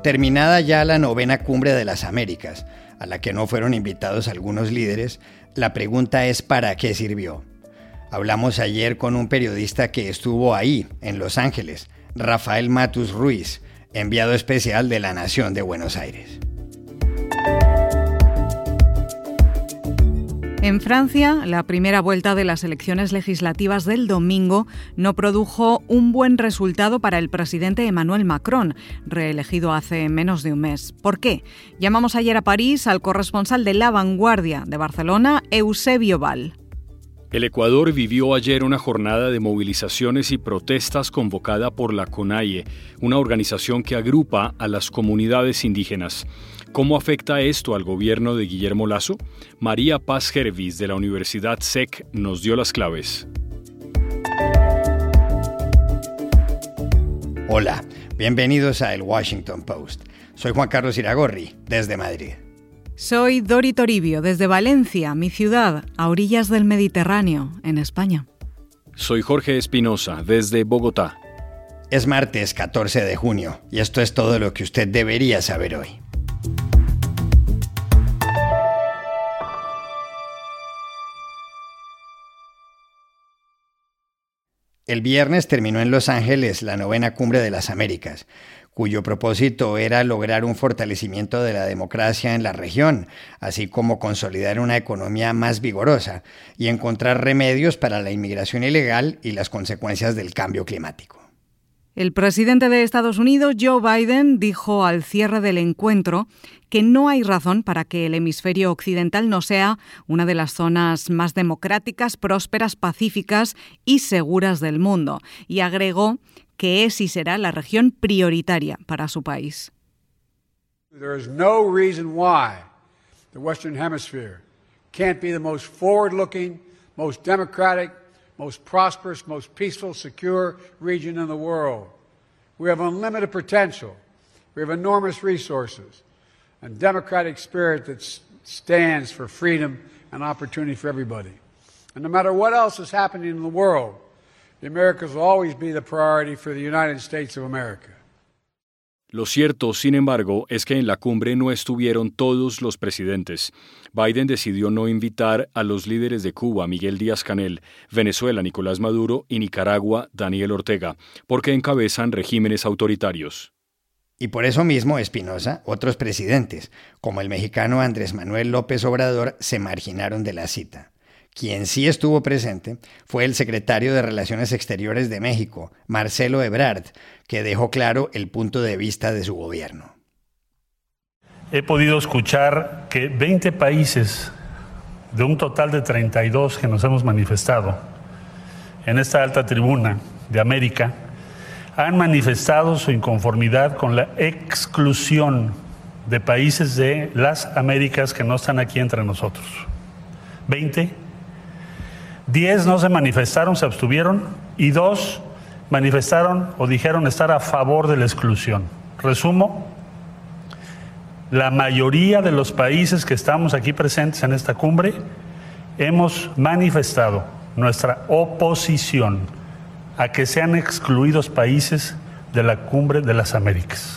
Terminada ya la 9ª Cumbre de las Américas, a la que no fueron invitados algunos líderes, la pregunta es ¿para qué sirvió? Hablamos ayer con un periodista que estuvo ahí, en Los Ángeles, Rafael Matus Ruiz, enviado especial de La Nación de Buenos Aires. En Francia, la primera vuelta de las elecciones legislativas del domingo no produjo un buen resultado para el presidente Emmanuel Macron, reelegido hace menos de un mes. ¿Por qué? Llamamos ayer a París al corresponsal de La Vanguardia de Barcelona, Eusebio Val. El Ecuador vivió ayer una jornada de movilizaciones y protestas convocada por la CONAIE, una organización que agrupa a las comunidades indígenas. ¿Cómo afecta esto al gobierno de Guillermo Lasso? María Paz Gervis, de la Universidad SEC, nos dio las claves. Hola, bienvenidos a El Washington Post. Soy Juan Carlos Iragorri, desde Madrid. Soy Dori Toribio, desde Valencia, mi ciudad, a orillas del Mediterráneo, en España. Soy Jorge Espinosa, desde Bogotá. Es martes 14 de junio y esto es todo lo que usted debería saber hoy. El viernes terminó en Los Ángeles la 9ª Cumbre de las Américas, cuyo propósito era lograr un fortalecimiento de la democracia en la región, así como consolidar una economía más vigorosa y encontrar remedios para la inmigración ilegal y las consecuencias del cambio climático. El presidente de Estados Unidos, Joe Biden, dijo al cierre del encuentro que no hay razón para que el hemisferio occidental no sea una de las zonas más democráticas, prósperas, pacíficas y seguras del mundo, y agregó que es y será la región prioritaria para su país. There is no reason why the Western Hemisphere can't be the most forward-looking, most democratic, most prosperous, most peaceful, secure region in the world. We have unlimited potential. We have enormous resources and democratic spirit that stands for freedom and opportunity for everybody. And no matter what else is happening in the world, the Americas will always be the priority for the United States of America. Lo cierto, sin embargo, es que en la cumbre no estuvieron todos los presidentes. Biden decidió no invitar a los líderes de Cuba, Miguel Díaz-Canel, Venezuela, Nicolás Maduro, y Nicaragua, Daniel Ortega, porque encabezan regímenes autoritarios. Y por eso mismo, Espinosa, otros presidentes, como el mexicano Andrés Manuel López Obrador, se marginaron de la cita. Quien sí estuvo presente fue el secretario de Relaciones Exteriores de México, Marcelo Ebrard, que dejó claro el punto de vista de su gobierno. He podido escuchar que 20 países, de un total de 32 que nos hemos manifestado en esta alta tribuna de América, han manifestado su inconformidad con la exclusión de países de las Américas que no están aquí entre nosotros. 20. 10 no se manifestaron, se abstuvieron, y 2 manifestaron o dijeron estar a favor de la exclusión. Resumo, la mayoría de los países que estamos aquí presentes en esta cumbre hemos manifestado nuestra oposición a que sean excluidos países de la Cumbre de las Américas.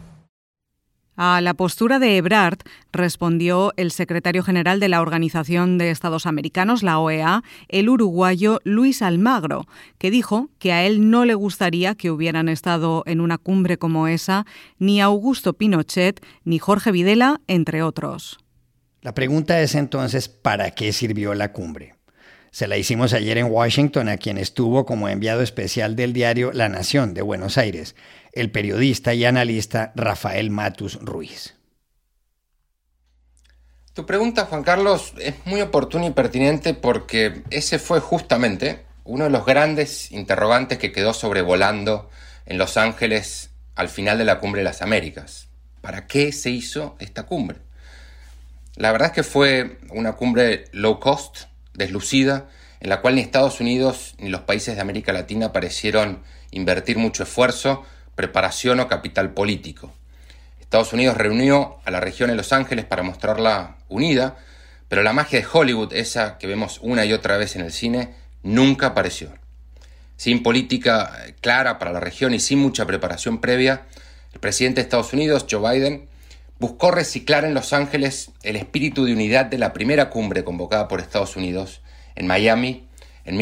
A la postura de Ebrard respondió el secretario general de la Organización de Estados Americanos, la OEA, el uruguayo Luis Almagro, que dijo que a él no le gustaría que hubieran estado en una cumbre como esa ni Augusto Pinochet ni Jorge Videla, entre otros. La pregunta es entonces, ¿para qué sirvió la cumbre? Se la hicimos ayer en Washington a quien estuvo como enviado especial del diario La Nación de Buenos Aires, el periodista y analista Rafael Matus Ruiz. Tu pregunta, Juan Carlos, es muy oportuna y pertinente porque ese fue justamente uno de los grandes interrogantes que quedó sobrevolando en Los Ángeles al final de la Cumbre de las Américas. ¿Para qué se hizo esta cumbre? La verdad es que fue una cumbre low cost, deslucida, en la cual ni Estados Unidos ni los países de América Latina parecieron invertir mucho esfuerzo, preparación o capital político. Estados Unidos reunió a la región en Los Ángeles para mostrarla unida, pero la magia de Hollywood, esa que vemos una y otra vez en el cine, nunca apareció. Sin política clara para la región y sin mucha preparación previa, El presidente de Estados Unidos, Joe Biden, buscó reciclar en Los Ángeles el espíritu de unidad de la primera cumbre convocada por Estados Unidos en Miami en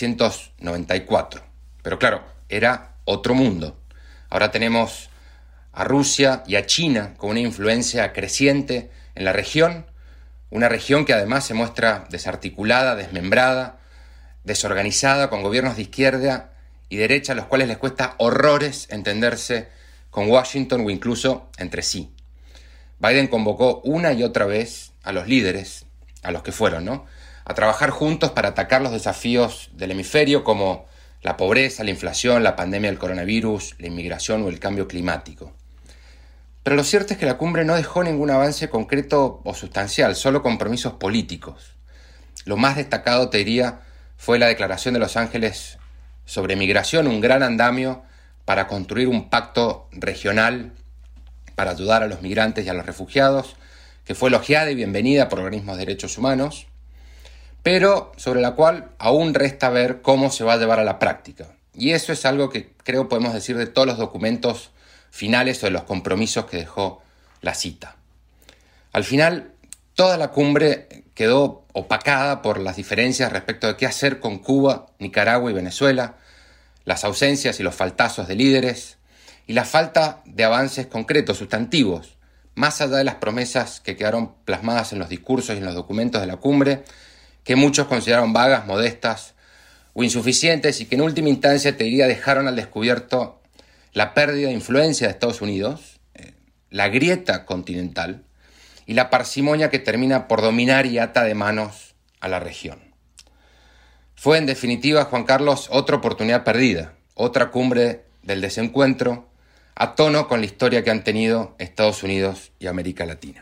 1994. Pero claro, era otro mundo. Ahora tenemos a Rusia y a China con una influencia creciente en la región, una región que además se muestra desarticulada, desmembrada, desorganizada, con gobiernos de izquierda y derecha a los cuales les cuesta horrores entenderse con Washington o incluso entre sí. Biden convocó una y otra vez a los líderes, a los que fueron, ¿no?, a trabajar juntos para atacar los desafíos del hemisferio como la pobreza, la inflación, la pandemia del coronavirus, la inmigración o el cambio climático. Pero lo cierto es que la cumbre no dejó ningún avance concreto o sustancial, solo compromisos políticos. Lo más destacado, te diría, fue la declaración de Los Ángeles sobre migración, un gran andamio para construir un pacto regional para ayudar a los migrantes y a los refugiados, que fue elogiada y bienvenida por organismos de derechos humanos, pero sobre la cual aún resta ver cómo se va a llevar a la práctica. Y eso es algo que creo podemos decir de todos los documentos finales o de los compromisos que dejó la cita. Al final, toda la cumbre quedó opacada por las diferencias respecto de qué hacer con Cuba, Nicaragua y Venezuela, las ausencias y los faltazos de líderes y la falta de avances concretos, sustantivos, más allá de las promesas que quedaron plasmadas en los discursos y en los documentos de la cumbre, que muchos consideraron vagas, modestas o insuficientes y que en última instancia, te diría, dejaron al descubierto la pérdida de influencia de Estados Unidos, la grieta continental y la parsimonia que termina por dominar y ata de manos a la región. Fue, en definitiva, Juan Carlos, otra oportunidad perdida, otra cumbre del desencuentro, a tono con la historia que han tenido Estados Unidos y América Latina.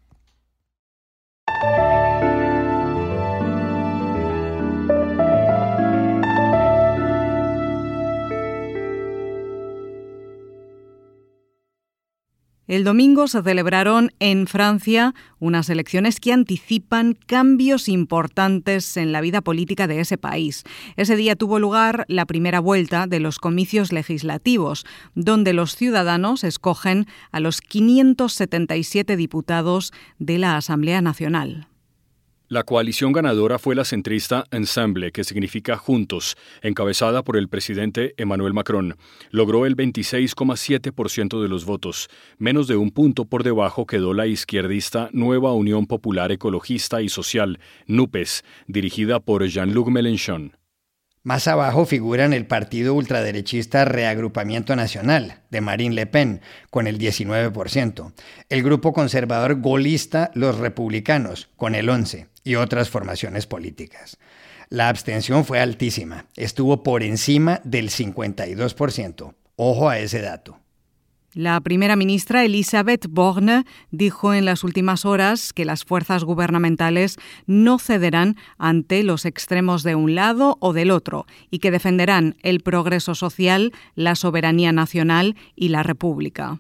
El domingo se celebraron en Francia unas elecciones que anticipan cambios importantes en la vida política de ese país. Ese día tuvo lugar la primera vuelta de los comicios legislativos, donde los ciudadanos escogen a los 577 diputados de la Asamblea Nacional. La coalición ganadora fue la centrista Ensemble, que significa Juntos, encabezada por el presidente Emmanuel Macron. Logró el 26,7% de los votos. Menos de un punto por debajo quedó la izquierdista Nueva Unión Popular Ecologista y Social, NUPES, dirigida por Jean-Luc Mélenchon. Más abajo figuran el partido ultraderechista Reagrupamiento Nacional, de Marine Le Pen, con el 19%, el grupo conservador golista Los Republicanos, con el 11%, y otras formaciones políticas. La abstención fue altísima, estuvo por encima del 52%. Ojo a ese dato. La primera ministra Elisabeth Borne dijo en las últimas horas que las fuerzas gubernamentales no cederán ante los extremos de un lado o del otro y que defenderán el progreso social, la soberanía nacional y la república.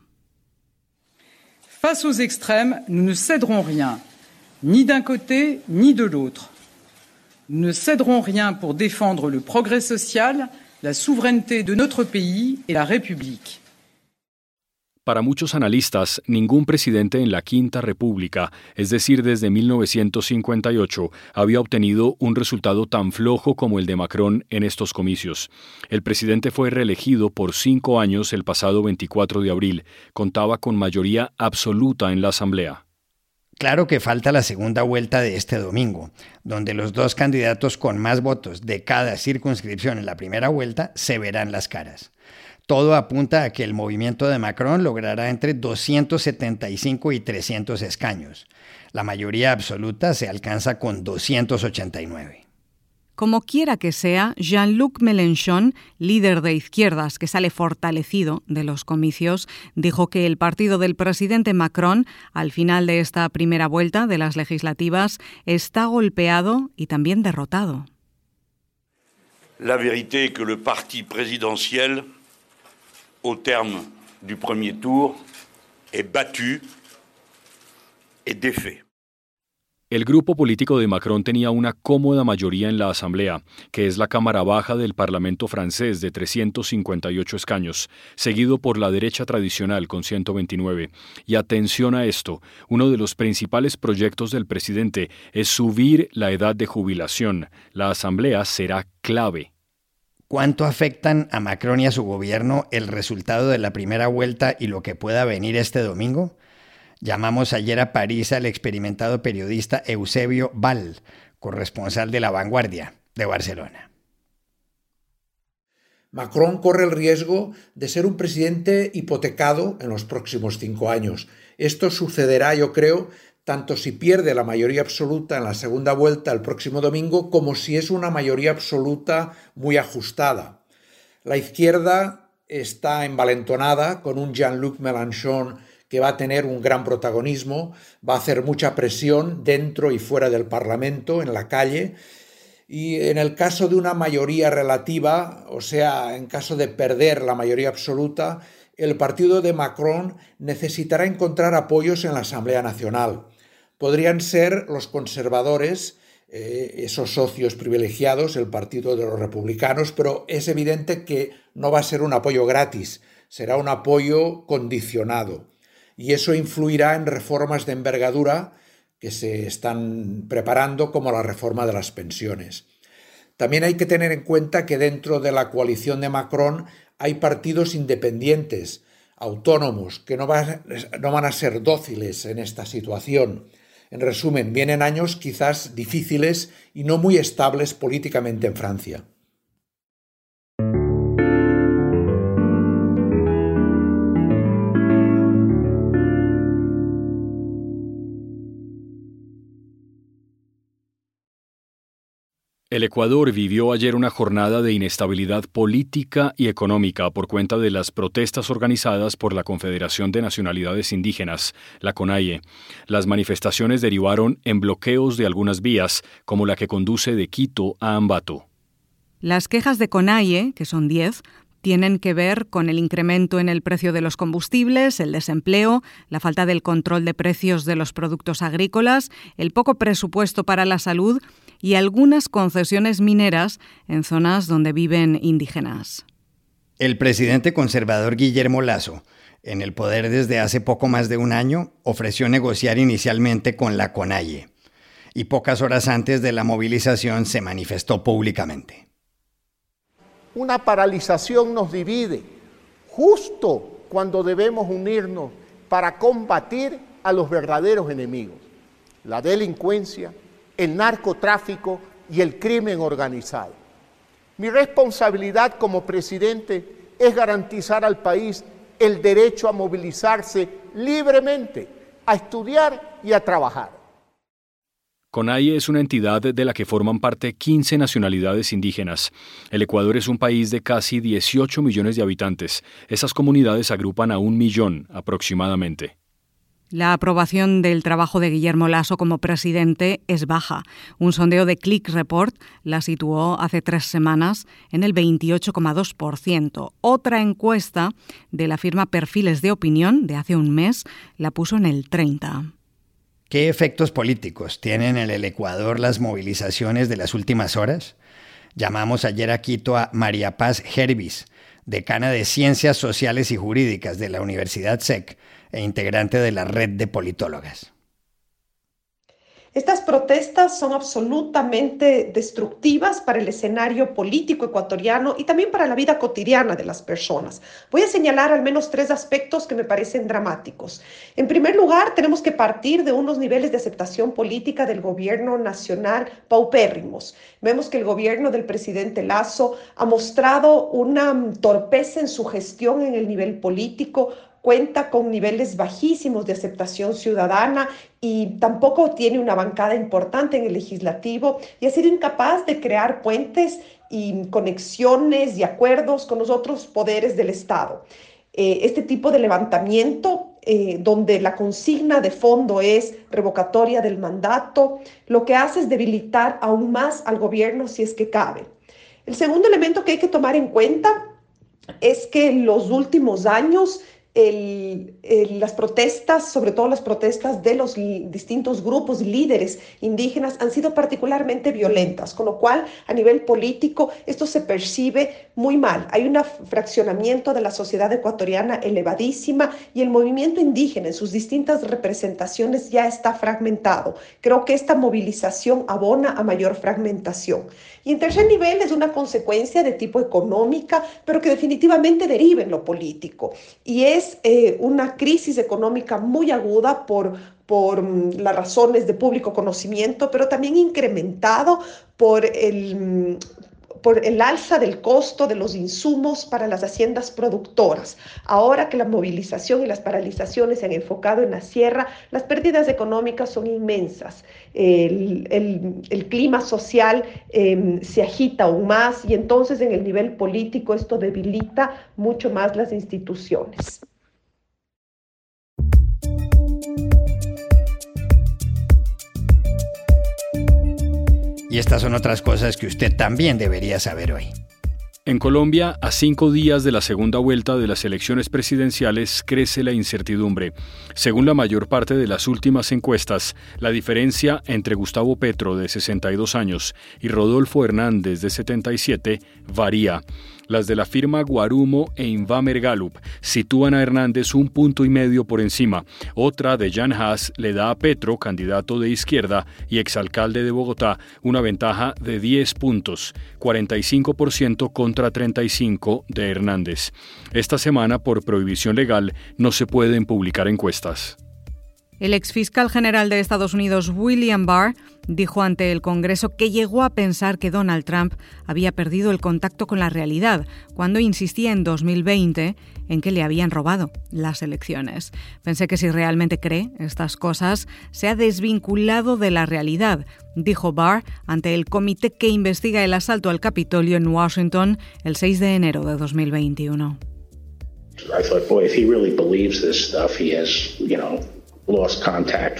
Face aux extrêmes, nous ne céderons rien, ni d'un côté ni de l'autre. Nous ne céderons rien pour défendre le progrès social, la souveraineté de notre pays et la République. Para muchos analistas, ningún presidente en la Quinta República, es decir, desde 1958, había obtenido un resultado tan flojo como el de Macron en estos comicios. El presidente fue reelegido por 5 años el pasado 24 de abril. Contaba con mayoría absoluta en la Asamblea. Claro que falta la segunda vuelta de este domingo, donde los dos candidatos con más votos de cada circunscripción en la primera vuelta se verán las caras. Todo apunta a que el movimiento de Macron logrará entre 275 y 300 escaños. La mayoría absoluta se alcanza con 289. Como quiera que sea, Jean-Luc Mélenchon, líder de izquierdas que sale fortalecido de los comicios, dijo que el partido del presidente Macron, al final de esta primera vuelta de las legislativas, está golpeado y también derrotado. La vérité est que le parti présidentiel, au terme du premier tour, est battu et défait. El grupo político de Macron tenía una cómoda mayoría en la Asamblea, que es la Cámara Baja del Parlamento francés de 358 escaños, seguido por la derecha tradicional con 129. Y atención a esto, uno de los principales proyectos del presidente es subir la edad de jubilación. La Asamblea será clave. ¿Cuánto afectan a Macron y a su gobierno el resultado de la primera vuelta y lo que pueda venir este domingo? Llamamos ayer a París al experimentado periodista Eusebio Val, corresponsal de La Vanguardia de Barcelona. Macron corre el riesgo de ser un presidente hipotecado en los próximos 5 años. Esto sucederá, yo creo, tanto si pierde la mayoría absoluta en la segunda vuelta el próximo domingo, como si es una mayoría absoluta muy ajustada. La izquierda está envalentonada con un Jean-Luc Mélenchon que va a tener un gran protagonismo, va a hacer mucha presión dentro y fuera del Parlamento, en la calle, y en el caso de una mayoría relativa, o sea, en caso de perder la mayoría absoluta, el partido de Macron necesitará encontrar apoyos en la Asamblea Nacional. Podrían ser los conservadores, esos socios privilegiados, el partido de los republicanos, pero es evidente que no va a ser un apoyo gratis, será un apoyo condicionado. Y eso influirá en reformas de envergadura que se están preparando, como la reforma de las pensiones. También hay que tener en cuenta que dentro de la coalición de Macron hay partidos independientes, autónomos, que no van a ser dóciles en esta situación. En resumen, vienen años quizás difíciles y no muy estables políticamente en Francia. El Ecuador vivió ayer una jornada de inestabilidad política y económica por cuenta de las protestas organizadas por la Confederación de Nacionalidades Indígenas, la CONAIE. Las manifestaciones derivaron en bloqueos de algunas vías, como la que conduce de Quito a Ambato. Las quejas de CONAIE, que son 10, tienen que ver con el incremento en el precio de los combustibles, el desempleo, la falta del control de precios de los productos agrícolas, el poco presupuesto para la salud y algunas concesiones mineras en zonas donde viven indígenas. El presidente conservador Guillermo Lasso, en el poder desde hace poco más de un año, ofreció negociar inicialmente con la CONAIE y pocas horas antes de la movilización se manifestó públicamente. Una paralización nos divide, justo cuando debemos unirnos para combatir a los verdaderos enemigos, la delincuencia, el narcotráfico y el crimen organizado. Mi responsabilidad como presidente es garantizar al país el derecho a movilizarse libremente, a estudiar y a trabajar. CONAIE es una entidad de la que forman parte 15 nacionalidades indígenas. El Ecuador es un país de casi 18 millones de habitantes. Esas comunidades agrupan a 1 millón aproximadamente. La aprobación del trabajo de Guillermo Lasso como presidente es baja. Un sondeo de Click Report la situó hace 3 semanas en el 28,2%. Otra encuesta de la firma Perfiles de Opinión de hace un mes la puso en el 30%. ¿Qué efectos políticos tienen en el Ecuador las movilizaciones de las últimas horas? Llamamos ayer a Quito a María Paz Hervis, decana de Ciencias Sociales y Jurídicas de la Universidad SEC e integrante de la red de politólogas. Estas protestas son absolutamente destructivas para el escenario político ecuatoriano y también para la vida cotidiana de las personas. Voy a señalar al menos 3 aspectos que me parecen dramáticos. En primer lugar, tenemos que partir de unos niveles de aceptación política del gobierno nacional paupérrimos. Vemos que el gobierno del presidente Lasso ha mostrado una torpeza en su gestión en el nivel político, cuenta con niveles bajísimos de aceptación ciudadana y tampoco tiene una bancada importante en el legislativo y ha sido incapaz de crear puentes y conexiones y acuerdos con los otros poderes del Estado. Este tipo de levantamiento, donde la consigna de fondo es revocatoria del mandato, lo que hace es debilitar aún más al gobierno si es que cabe. El segundo elemento que hay que tomar en cuenta es que en los últimos años las protestas, sobre todo las protestas de los distintos grupos líderes indígenas, han sido particularmente violentas, con lo cual a nivel político esto se percibe muy mal. Hay un fraccionamiento de la sociedad ecuatoriana elevadísima y el movimiento indígena en sus distintas representaciones ya está fragmentado. Creo que esta movilización abona a mayor fragmentación. Y en tercer nivel es una consecuencia de tipo económica, pero que definitivamente deriva en lo político. Y es una crisis económica muy aguda por las razones de público conocimiento, pero también incrementado por el alza del costo de los insumos para las haciendas productoras. Ahora que la movilización y las paralizaciones se han enfocado en la sierra, las pérdidas económicas son inmensas. El clima social se agita aún más y entonces en el nivel político esto debilita mucho más las instituciones. Y estas son otras cosas que usted también debería saber hoy. En Colombia, a 5 días de la segunda vuelta de las elecciones presidenciales, crece la incertidumbre. Según la mayor parte de las últimas encuestas, la diferencia entre Gustavo Petro, de 62 años, y Rodolfo Hernández, de 77, varía. Las de la firma Guarumo e Invamer Gallup sitúan a Hernández 1,5 puntos por encima. Otra de Jan Haas le da a Petro, candidato de izquierda y exalcalde de Bogotá, una ventaja de 10 puntos, 45% contra 35% de Hernández. Esta semana, por prohibición legal, no se pueden publicar encuestas. El exfiscal general de Estados Unidos, William Barr, dijo ante el Congreso que llegó a pensar que Donald Trump había perdido el contacto con la realidad cuando insistía en 2020 en que le habían robado las elecciones. Pensé que si realmente cree estas cosas, se ha desvinculado de la realidad, dijo Barr ante el comité que investiga el asalto al Capitolio en Washington el 6 de enero de 2021. I thought, boy, if he really believes this stuff, he has, lost contact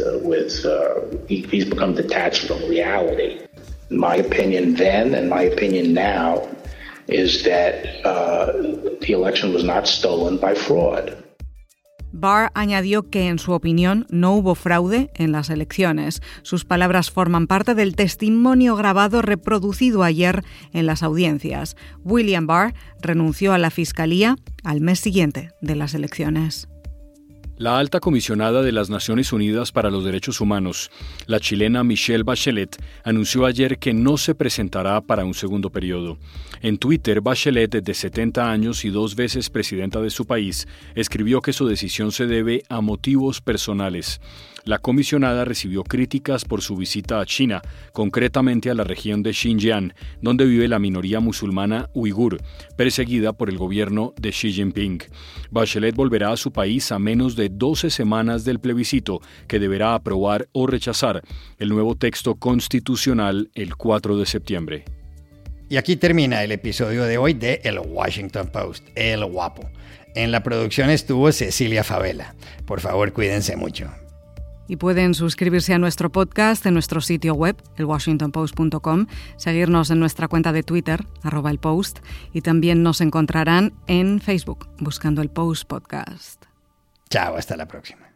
he's become detached from reality. My opinion then and my opinion now is that the election was not stolen by fraud. Barr añadió que, en su opinión, no hubo fraude en las elecciones. Sus palabras forman parte del testimonio grabado reproducido ayer en las audiencias. William Barr renunció a la Fiscalía al mes siguiente de las elecciones. La alta comisionada de las Naciones Unidas para los Derechos Humanos, la chilena Michelle Bachelet, anunció ayer que no se presentará para un segundo periodo. En Twitter, Bachelet, de 70 años y 2 veces presidenta de su país, escribió que su decisión se debe a motivos personales. La comisionada recibió críticas por su visita a China, concretamente a la región de Xinjiang, donde vive la minoría musulmana uigur, perseguida por el gobierno de Xi Jinping. Bachelet volverá a su país a menos de 12 semanas del plebiscito, que deberá aprobar o rechazar el nuevo texto constitucional el 4 de septiembre. Y aquí termina el episodio de hoy de El Washington Post, El Guapo. En la producción estuvo Cecilia Favela. Por favor, cuídense mucho. Y pueden suscribirse a nuestro podcast en nuestro sitio web, elwashingtonpost.com, seguirnos en nuestra cuenta de Twitter, @elpost, y también nos encontrarán en Facebook, buscando El Post Podcast. Chao, hasta la próxima.